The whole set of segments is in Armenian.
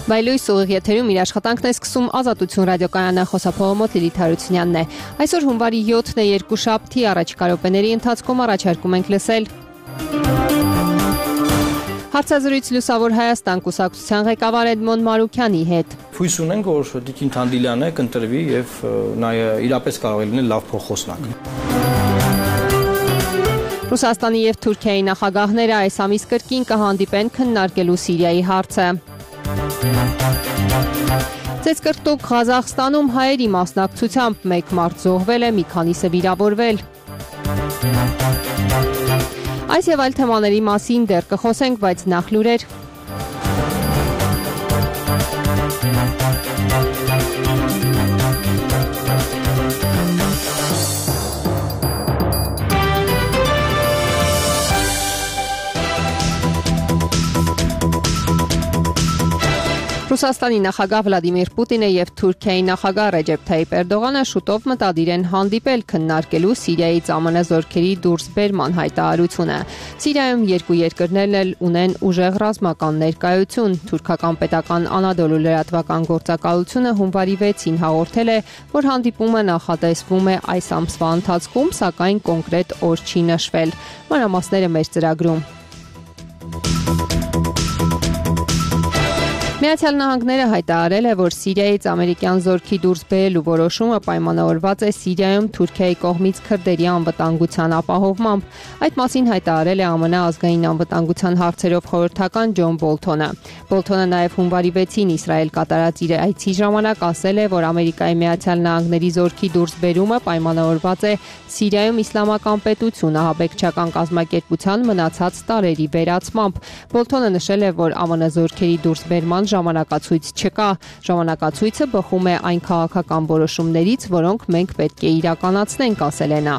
Վայլույս ուղիղ եթերում իր աշխատանքն է սկսում Ազատություն ռադիոկայանը, խոսափողը մոտ Լիլիթ Հարությունյանն է։ Այսօր հունվարի 7-ն է, երկուշաբթի, առաջիկա րոպեների ընթացքում առաջարկում ենք լսել հարցազրույց Լուսավոր Հայաստան կուսակցության ղեկավար Էդմոն Մարուքյանի հետ։ Հույս ունենք, որ Տիկին Թանդիլյանը կընտրվի եւ նա իրապես կարող է լինել լավ փոխոսնակ։ Ռուսաստանի եւ Թուրքիայի նախագահները այս ամիս կրկին կհանդիպեն քննարկելու Սիրիայի հարցը։ Ծեծկրտուկ Ղազախստանում հայերի մասնակցությամբ 1 մարդ զոհվել է, մի քանիսը վիրավորվել։ Այս եւ այլ թեմաների մասին դեռ կխոսենք, բայց նախ լուրեր։ Ռուսաստանի նախագահ Վլադիմիր Պուտինը եւ Թուրքիայի նախագահ Ռեջեփ Թայիպ Էրդողանը շուտով մտադիր են հանդիպել քննարկելու Սիրիայից ԱՄՆ զորքերի դուրսբերման հայտարարությունը։ Սիրիայում երկու երկրներն էլ ունեն ուժեղ ռազմական ներկայություն։ Թուրքական պետական Անադոլու լրատվական գործակալությունը հունվարի 6-ին հաղորդել է, որ հանդիպումը նախատեսվում է այս ամսվա ընթացքում, սակայն կոնկրետ օր չի նշվել։ Մանրամասները մեր ծրագրում։ Միացյալ Նահանգները հայտարարել է, որ Սիրիայից ամերիկյան զորքի դուրսբերելու որոշումը պայմանավորված է Սիրիայում Թուրքիայի կողմից քրդերի անվտանգության ապահովմամբ։ Այդ մասին հայտարարել է ԱՄՆ ազգային անվտանգության հարցերով խորհրդական Ջոն Բոլթոնը։ Բոլթոնը նաև հունվարի 6-ին Իսրայել կատարած իր այցի ժամանակ ասել է, որ Ամերիկայի Միացյալ Նահանգների զորքի դուրսբերումը պայմանավորված է Սիրիայում իսլամական պետություն ահաբեկչական կազմակերպության մնացած տարրերի վերացմամբ։ Բոլթոնը նշել է, որ ԱՄՆ զորքերի դուրսբերման ժամանակացույց չկա։ Ժամանակացույցը բխում է այն քաղաքական որոշումներից, որոնք մենք պետք է իրականացնենք, ասել է նա։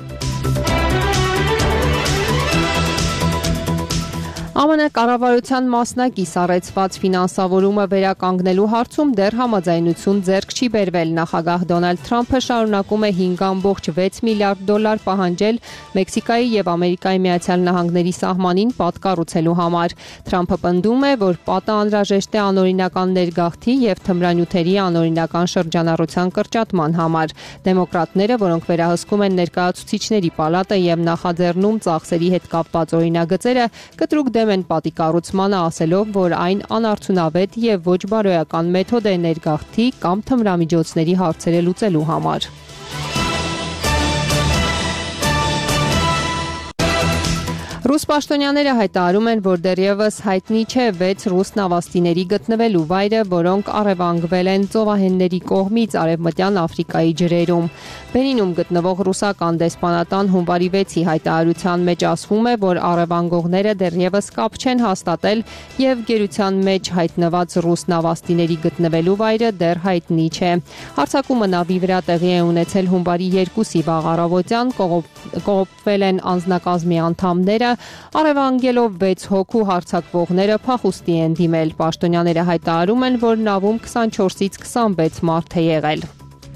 ԱՄՆ կառավարության մասնակից առեցված ֆինանսավորումը վերականգնելու հարցում դեռ համաձայնություն ձեռք չի բերվել։ Նախագահ Դոնալդ Թրամփը շարունակում է 5.6 միլիարդ դոլար պահանջել Մեքսիկայի եւ Ամերիկայի Միացյալ Նահանգների սահմանին պատ կառուցելու համար։ Թրամփը պնդում է, որ պատը անհրաժեշտ է անօրինական ներգաղթի եւ թմրանյութերի անօրինական շրջանառության կրճատման համար։ Դեմոկրատները, որոնք վերահսկում են ներկայացուցիչների պալատը եւ նախաձեռնում ծախսերի հետ կապված օրինագծերը, կտրուկ դեմ են պատի կառուցմանը, ասելով, որ այն անարդյունավետ եւ ոչ բարոյական մեթոդ է ներգաղթի կամ թմրամիջոցների հարցերը լուծելու համար։ Ռուս պաշտոնյաները հայտարարում են, որ դեռևս հայտնի չէ 6 ռուս նավաստիների գտնվելու վայրը, որոնք առևանգվել են ծովահենների կողմից Արևմտյան Աֆրիկայի ջրերում։ Բենինում գտնվող ռուսական դեսպանատան հունվարի 6-ի հայտարարության մեջ ասվում է, որ առևանգողները դեռևս կապ չեն հաստատել եւ գերության մեջ հայտնված ռուս նավաստիների գտնվելու վայրը դեռ հայտնի չէ։ Հարձակումը նավի վրա տեղի է ունեցել հունվարի 2-ի վաղ առավոտյան, կողոպվել են անձնակազմի անդամները, առևանգելով 6 հոգու հարձակվողները փախուստի են դիմել։ Պաշտոնյաները հայտարարում են, որ նավում 24-ից 26 մարդ է եղել։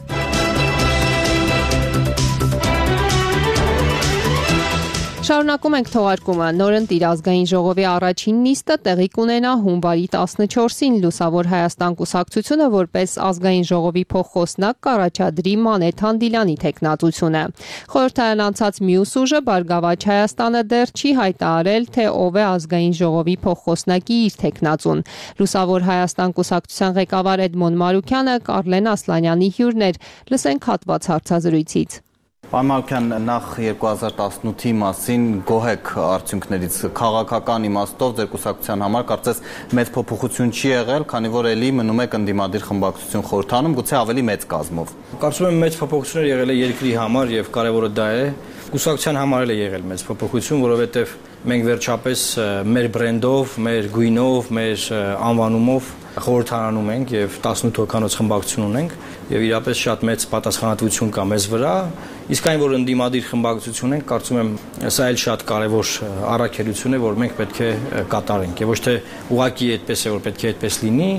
Շարունակում ենք թողարկումը։ Նորընտիր ազգային ժողովի առաջին նիստը տեղի կունենա հունվարի 14-ին։ Լուսավոր Հայաստան կուսակցությունը որպես ազգային ժողովի փոխխոսնակ կառաջադրի Մանե Թանդիլյանի թեկնածությունը։ Խորհրդարան անցած մյուս ուժը Բարգավաճ Հայաստանը դեռ չի հայտարարել, թե ով է ազգային ժողովի փոխխոսնակի իր թեկնածուն։ Լուսավոր Հայաստան կուսակցության ղեկավար Էդմոն Մարուքյանը Կարլեն Ասլանյանի հյուրն էր։ Լսենք հատված հարցազրույցից։ Պարոն Մարուքյան, նախ 2018-ի մասին գոհ եք արդյունքներից քաղաքական իմաստով ձեր կուսակցության համար կարծես մեծ փոփոխություն չի եղել, քանի որ էլի մնում եք ընդդիմադիր խմբակցություն խորհրդանում, գուցե ավելի մեծ կազմով։ Կարծում եմ մեծ փոփոխություններ եղել է երկրի համար եւ կարևորը դա է։ Կուսակցության համար էլ է եղել մեծ փոփոխություն, որովհետեւ մենք վերջապես մեր բրենդով, մեր գույնով, մեր անվանումով խորհրդարանում ենք եւ 18 հոգանոց խմբակցություն ունենք եւ իրապես շատ մեծ պատասխանատվություն կա մեզ վրա, իսկ այն որ ընդդիմադիր խմբակցություն ենք, կարծում եմ սա էլ շատ կարեւոր առաքելություն է, որ մենք պետք է կատարենք եւ ոչ թե ուղղակի այդպես է, որ պետք է այդպես լինի,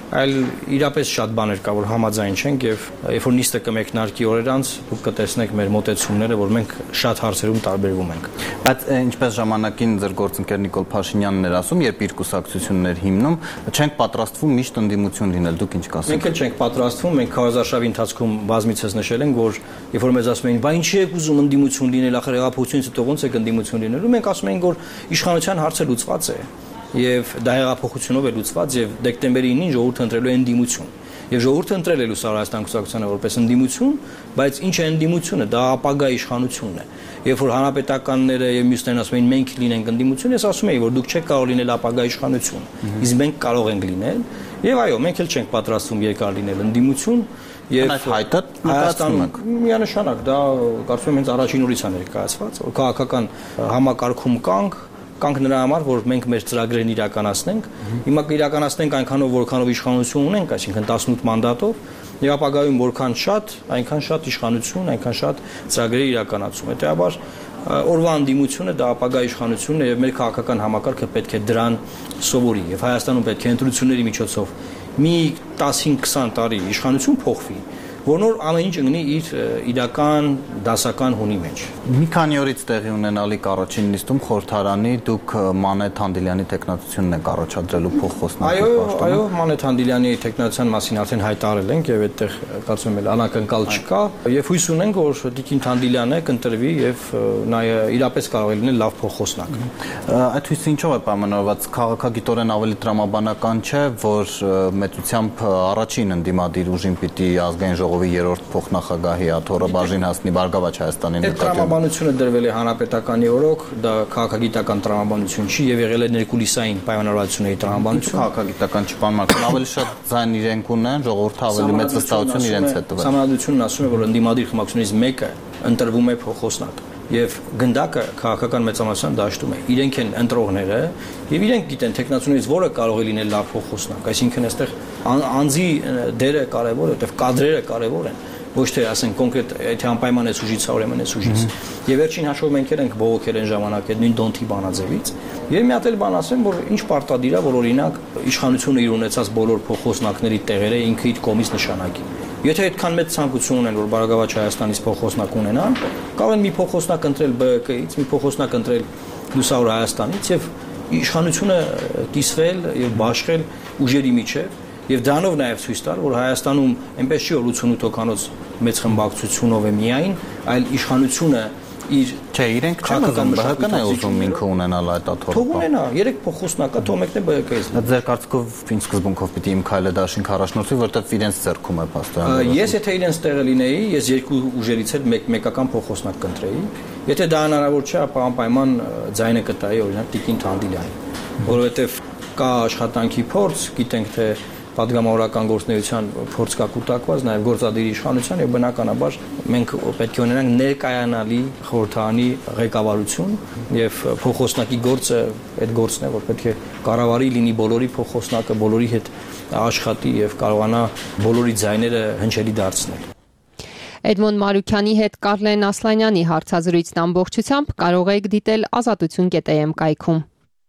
այլ իրապես շատ բաներ կա, որ համաձայն չենք եւ երբ որ նիստը կմեկնարկի օրեր անց դուք կտեսնեք մեր մոտեցումները, որ մենք շատ հարցերում տարբերվում ենք։ Բայց ինչպես ժամանակին ձեր գործընկեր Նիկոլ Փաշինյանն էր ասում, երբ իր կուսակցություններ հիմնում, չենք պատրաստվում միշտ ընդդիմություն լինել, դուք ինչ կասեք։ Մենք էլ չենք պատրաստվում, մենք քարոզարշավի ընթացքում բազմիցս նշել ենք, որ երբ որ մեզ ասում էին, «Բա ինչի եք ուզում ընդդիմություն լինել, ախր հեղափոխությունից հետո ո՞նց եք ընդդիմություն լինելու», մենք ասում ենք, որ իշխանության հարցը լուծված է եւ դա հեղափոխությունով է լուծված եւ դեկտեմբերի 9-ին ժողովուրդը ընտրելու է ընդդիմություն։ Եվ ժողովուրդը ընտրել է Լուսավոր Հայաստան կուսակցությանը որպես ընդդիմություն, բայց ինչ է ընդդիմությունը, դա ապագա իշխանությունն է։ Երբ որ հանրապետականները եւ մյուսներն ասում էին մենք լինենք ընդդիմություն, ես ասում եի, որ դուք չեք կարող լինել ապագա իշխանություն, իսկ մենք կարող ենք լինել, եւ այո, մենք էլ չենք պատրաստվում երկար լինել ընդդիմություն եւ հայտը նկատում եք։ Միանշանակ դա կարծում եմ հենց առաջին օրից է ներկայացված, որ քաղաքական համակարգում կանք նրա համար, որ մենք մեր ծրագրերն իրականացնենք։ Հիմա կիրականացնենք այնքանով, որքանով իշխանություն ունենք, այսինքն 18 մանդատով, եւ ապագայում որքան շատ, այնքան շատ իշխանություն, այնքան շատ ծրագրեր իրականացում։ Հետեւաբար օրվա ընդդիմությունը դա ապագա իշխանությունն է եւ մեր քաղաքական համակարգը պետք է դրան սովորի եւ Հայաստանում պետք է ընտրությունների միջոցով մի 15-20 տարի իշխանություն փոխվի, որնոր ամեն ինչ ընկնի իր իրական դասական հունի մեջ։ Մի քանի օրից տեղի ունենալիք առաջին նիստում խորհրդարանի դուք Մանեթ Հանդիլյանի տեխնացությունն եք առաջադրելու փոխխոսնակի պաշտոնը։ Այո, Մանեթ Հանդիլյանի տեխնացիան մասին արդեն հայտարարել ենք եւ այդտեղ կարծում եմ անակնկալ չկա եւ հույս ունենք, որ Տիկին Հանդիլյանը կընտրվի եւ նա իրապես կարող է լինել լավ փոխխոսնակ։ Այդ հույսը ինչով է պայմանավորված, քաղաքագիտորեն ավելի տրամաբանական չէ, որ մեծությամբ առաջին ընդդիմադիր ուժին պիտի ազգային ժողովի երրորդ փոխնախագահի Աթոռը բաժին հասնի Բարգավաճ Հայաստանի նկատմամբ։ Տրամաբանությունը դրվել է հանրապետականի օրոք, դա քաղաքագիտական տրամաբանություն չի եւ եղել է ներկուլիսային պայմանավորվածությունների տրամաբանություն։ Քաղաքագիտական չպայմանավորված, ավելի շատ ձայն իրենք ունեն, ժողովուրդը ավելի մեծ վստահություն իրենց հետ տվել։ Համանդությունն ասում է, որ ընդդիմադիր խմբակցությունից մեկը ընտրվում է փոխոսնակ եւ գնդակը քաղաքական մեծամասնության դաշտում է։ Իրենք են ընտրողները եւ իրենք գիտեն տեխնացիաներից որը կարող է լինել լավ փոխոսնակ, այսինքն այստեղ անձի դերը կարեւոր է, որտեղ կադրերը կարեւոր են, ոչ թե ասենք կոնկրետ եթե անպայման է սուժից, ուրեմն է սուժից։ Եվ վերջին հաշվով մենք ենք բողոքել են ժամանակ այդ նույն Դոնթի բանաձևից։ Եվ մի հատ էլ բան ասեմ, որ ինչ պարտադիր է, որ օրինակ իշխանությունը իր ունեցած բոլոր փոխոսնակների տեղերը ինքը իր կողմից նշանակի։ Եթե այդքան մեծ ցանկություն ունեն, որ Բարգավաճ Հայաստանից փոխոսնակ ունենան, կարող են մի փոխոսնակ ընտրել ԲՀԿ-ից, մի փոխոսնակ ընտրել Լուսավոր Հայաստանից եւ իշխանությունը կիսվել եւ բաշխել ուժերի միջև եւ դրանով նաեւ ցույց տալ, որ Հայաստանում այնպես չի, որ 88 հոգանոց մեծ խմբակցությունով է միայն, այլ իշխանությունը իր չէ, իրենք չեն ուզում ԲՀԿ-ն է ուզում ինքը ունենալ այդ աթոռը։ Թող ունենա, 3 փոխոսնակա, թող մեկն է ԲՀԿ-ից։ Ձեր կարծիքով ինչ սկզբունքով պիտի իմ քայլը դաշինք առաջնորդի, որտեղ իրենց ձեռքում է փաստորեն։ Ես եթե իրենց տեղը լինեի, ես երկու ուժերից էլ մեկական փոխոսնակ կընտրեի։ Եթե դա հնարավոր չէ, ապա անպայման ձայնը կտայի օրինակ Տիկին Հանդիլյանին, որովհետև կա աշխատանքի փորձ, գիտենք թե պատգամավորական գործունեության փորձ կա կուտակված, նաև գործադիր իշխանության եւ բնականաբար մենք պետք է ունենանք ներկայանալի խորհրդարանի ղեկավարություն եւ փոխոսնակի գործը այդ գործն է, որ պետք է կառավարի լինի բոլորի փոխոսնակը, բոլորի հետ աշխատի եւ կարողանա բոլորի ձայները հնչելի դարձնել։ Էդմոն Մարուքյանի հետ Կարլեն Ասլանյանի հարցազրույցն ամբողջությամբ կարող եք դիտել azatutun.am կայքում։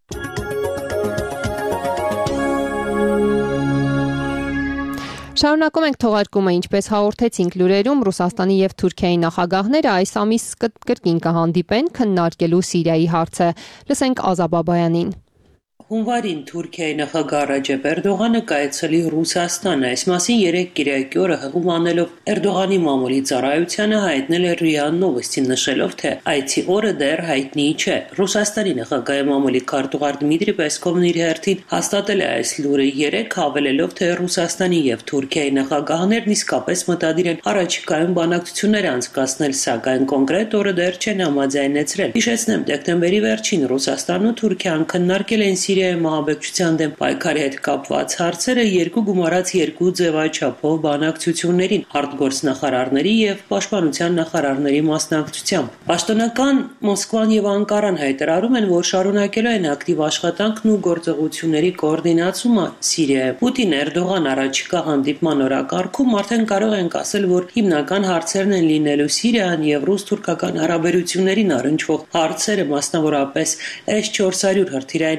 Շարունակում ենք թողարկումը, ինչպես հաղորդեցինք լուրերում, Ռուսաստանի եւ Թուրքիայի նախագահները այս ամիս կրկին կհանդիպեն քննարկելու Սիրիայի հարցը։ Լսենք Ազա Բաբայանին։ Հունվարին Թուրքիայի նախագահ Ռաջեփ Էրդողանը կայացրել Ռուսաստան, այս մասին 3 կիրակի օրը հղում անելով Էրդողանի մամուլի ծառայությանը հայտնել է ՌԻԱ Նովոստին, նշելով, թե այցի օրը դեռ հայտնի չէ։ Ռուսաստանի նախագահի մամուլի քարտուղար Դմիտրի Պեսկովն իր հերթին հաստատել է այս լուրը 3, հավելելով, թե Ռուսաստանի եւ Թուրքիայի նախագահներն իսկապես մտադիր են առաջիկայում բանակցություններ անցկացնել, սակայն կոնկրետ օրը դեռ չեն համաձայնեցրել։ Հիշեցնեմ, դեկտեմբերի վերջին Ռուսաստանն ու Թուրքիան քննարկել են Սիրիայի մահաբեկչության դեմ պայքարի հետ կապված հարցերը 2 գումարած 2 ձևաչափով բանակցություններին արտգործնախարարների եւ պաշտպանության նախարարների մասնակցությամբ։ Պաշտոնական Մոսկվան եւ Անկարան հայտարարում են, որ շարունակելու են ակտիվ աշխատանքն ու գործողությունների կոորդինացումը Սիրիայում։ Պուտին-Էրդողան առաջիկա հանդիպման օրակարգում արդեն կարող ենք ասել, որ հիմնական հարցերն են լինելու Սիրիան եւ ռուս-թուրքական հարաբերություններին առնչվող հարցերը, մասնավորապես S-400 հրթիռային համակարգ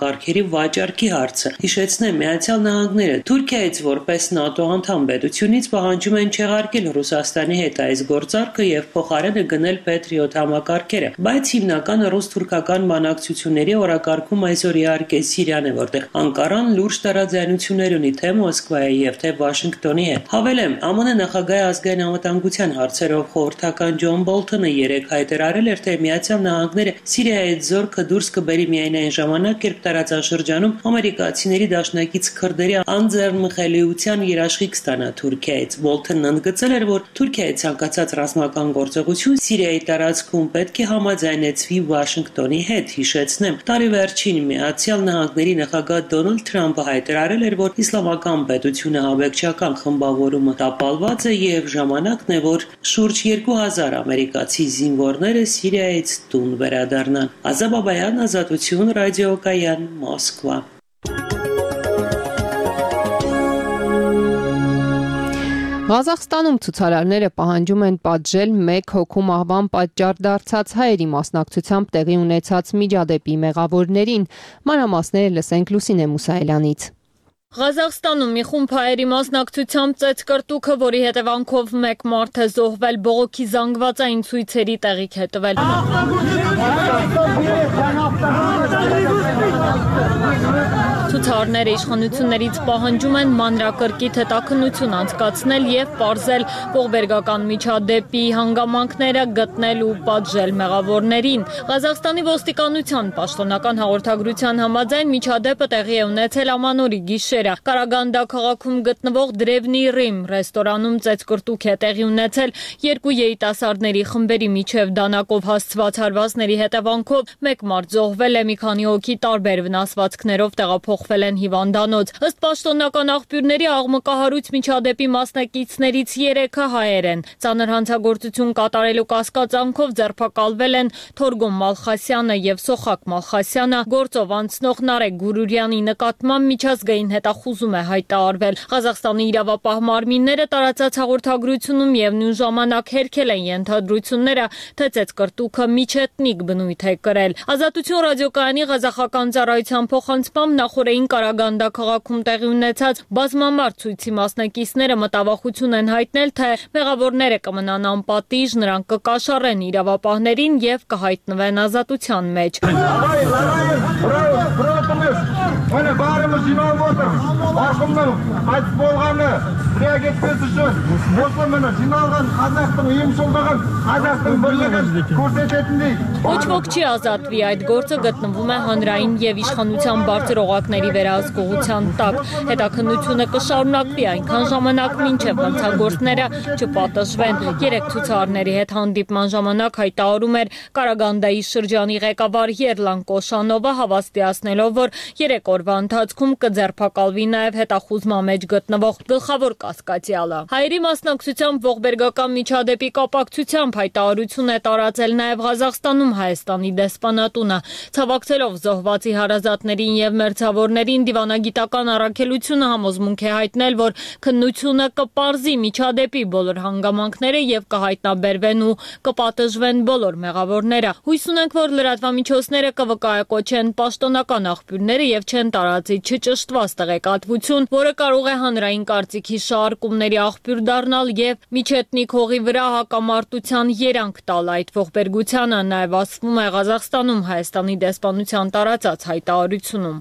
համակարգերի վաճառքի հարցը։ Հիշեցնեմ, Միացյալ Նահանգները Թուրքիայից որպես ՆԱՏՕ անդամ պետությունից պահանջում են չեղարկել Ռուսաստանի հետ այս գործարքը եւ փոխարենը գնել Patriot համակարգերը, բայց հիմնական ռուս-թուրքական բանակցությունների օրակարգում այսօր իհարկե Սիրիան է, որտեղ Անկարան լուրջ տարաձայնություններ ունի թե Մոսկվայի եւ թե Վաշինգտոնի հետ։ Հավելեմ, ԱՄՆ նախագահի ազգային անվտանգության հարցերով խորհրդական Ջոն Բոլթոնը երեկ հայտարարել էր, թե Միացյալ Նահանգները Սիրիայից զորքը դուրս կբերի միայն այն ժամանակ, երբ տարածաշրջանում ամերիկացիների դաշնակից քրդերի անձեռնմխելիության երաշխիք ստանա Թուրքիայից։ Բոլթոնն ընդգծել էր, որ Թուրքիայի ցանկացած ռազմական գործողություն Սիրիայի տարածքում պետք է համաձայնեցվի Վաշինգտոնի հետ։ Հիշեցնեմ, տարի վերջին Միացյալ Նահանգների նախագահ Դոնալդ Թրամփը հայտարարել էր, որ իսլամական պետությունը հավեկչական խմբավորումը տապալված է եւ ժամանակն է, որ շուրջ 2000 ամերիկացի զինվորները Սիրիայից տուն վերադառնան։ Ազա Բաբայան, Ազատություն, Ռադիոկայան, Մոսկվա։ Ղազախստանում ցուցարարները պահանջում են պատժել 1 հոգու մահվան պատճառ դարձած հայերի մասնակցությամբ տեղի ունեցած միջադեպի մեղավորներին։ Մանրամասները լսենք Լուսինե Մուսայելյանից։ Ղազախստանում մի խումբ հայերի մասնակցությամբ ծեծկրտուքը, որի հետևանքով 1 մարդ է զոհվել, բողոքի զանգվածային ցույցերի տեղիք է տվել։ Ցուցարարները իշխանություններից պահանջում են մանրակրկիտ հետաքննություն անցկացնել եւ պարզել ողբերգական միջադեպի հանգամանքները, գտնել ու պատժել մեղավորներին։ Ղազախստանի ոստիկանության պաշտոնական հաղորդագրության համաձայն միջադեպը տեղի է ունեցել ամանորի գիշերը։ Կարագանդա քաղաքում գտնվող Դրևնի Ռիմ ռեստորանում ծեծկրտուք է տեղի ունեցել 2 երիտասարդների խմբերի միջև դանակով հասցված հարվածների հետևանքով 1 մարդ զոհվել է, մի քանի հոգի տարբեր վնասվածքներով տեղափոխվել են հիվանդանոց։ Ըստ պաշտոնական աղբյուրների աղմկահարույց միջադեպի մասնակիցներից 3-ը հայեր են։ Ծանր հանցագործություն կատարելու կասկածանքով ձերբակալվել են Թորգոմ Մալխասյանը եւ Սոխակ Մալխասյանը, գործով անցնող Նարեկ Գուրուրյանի նկատմամբ միջազգային հետախուզում է հայտարարվել։ Ղազախստանի իրավապահ մարմինները տարածած հաղորդագրությունում եւ նույն ժամանակ հերքել են ենթադրությունները, թե ծեծկրտուքը միջեթնիկ բնույթ է կրել։ Ազատություն ռադիոկայանի ղազախական ծառայության փոխանցմամբ նախորդին Կարագանդա քաղաքում տեղի ունեցած բազմամարդ ցույցի մասնակիցները մտավախություն են հայտնել, թե մեղավորները կմնան անպատիժ, նրանք կկաշառեն իրավապահներին եւ կհայտնվեն ազատության մեջ։ Ոչ ոք չի ազատվի, այդ գործը գտնվում է հանրային եւ իշխանության բարձր օղակների վերահսկողության տակ։ Հետաքննությունը կշարունակվի այնքան ժամանակ, մինչեւ հանցագործները չպատժվեն։ 3 ցուցարարների հետ հանդիպման ժամանակ հայտարարում էր Կարագանդայի շրջանի ղեկավար Երլան Կոշանովը, հավաստիացնելով, որ 3 օրվա ընթացքում կձերբակալվի նաև հետախուզման մեջ գտնվող գլխավոր կասկածյալը։ Հայերի մասնակցությամբ ողբերգական միջադեպի կապակցությամբ հայտարարություն է տարածել նաև Ղազախստանում Հայաստանի դեսպանատունը։ Ցավակցելով զոհվածի հարազատներին եւ մերձավորներին, դիվանագիտական առաքելությունը համոզմունք է հայտնել, որ քննությունը կպարզի միջադեպի բոլոր հանգամանքները եւ կհայտնաբերվեն ու կպատժվեն բոլոր մեղավորները։ Հույս ունենք, որ լրատվամիջոցները կվկայակոչեն պաշտոնական աղբյուրները եւ չեն տարածի չճշտված տեղեկատվություն, որը կարող է հանրային կարծիքի շարժումների աղբյուր դառնալ եւ միջեթնիկ հողի վրա հակամարտության երանգ տալ այդ ողբերգությանը, նաեւ ասվում է Ղազախստանում Հայաստանի դեսպանության տարածած հայտարարությունում։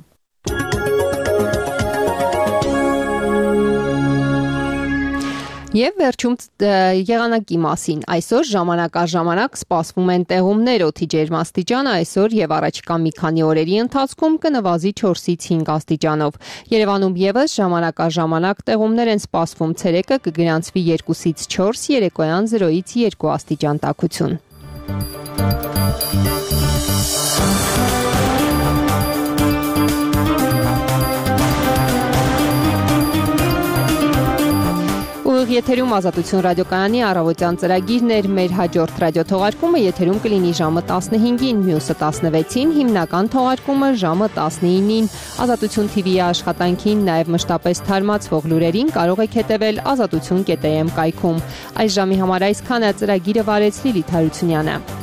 Եվ վերջում եղանակի մասին։ Այսօր ժամանակ առ ժամանակ սպասվում են տեղումներ, օդի ջերմաստիճանը այսօր եւ առաջիկա մի քանի օրերի ընթացքում կնվազի 4-ից 5 աստիճանով։ Երևանում եւս ժամանակ առ ժամանակ տեղումներ են սպասվում, ցերեկը կգրանցվի 2-ից 4, երեկոյան 0-ից 2 աստիճան տաքություն։ Եթերում Ազատություն ռադիոկայանի առավոտյան ծրագիրն էր, մեր հաջորդ ռադիոթողարկումը եթերում կլինի ժամը 15-ին, մյուսը 16-ին, հիմնական թողարկումը ժամը 19-ին։ Ազատություն TV-ի աշխատանքին, նաև մշտապես թարմացվող լուրերին կարող եք հետևել azatutun.am կայքում։ Այս ժամի համար այսքանը, ծրագիրը վարեց Լիլիթ Հարությունյանը։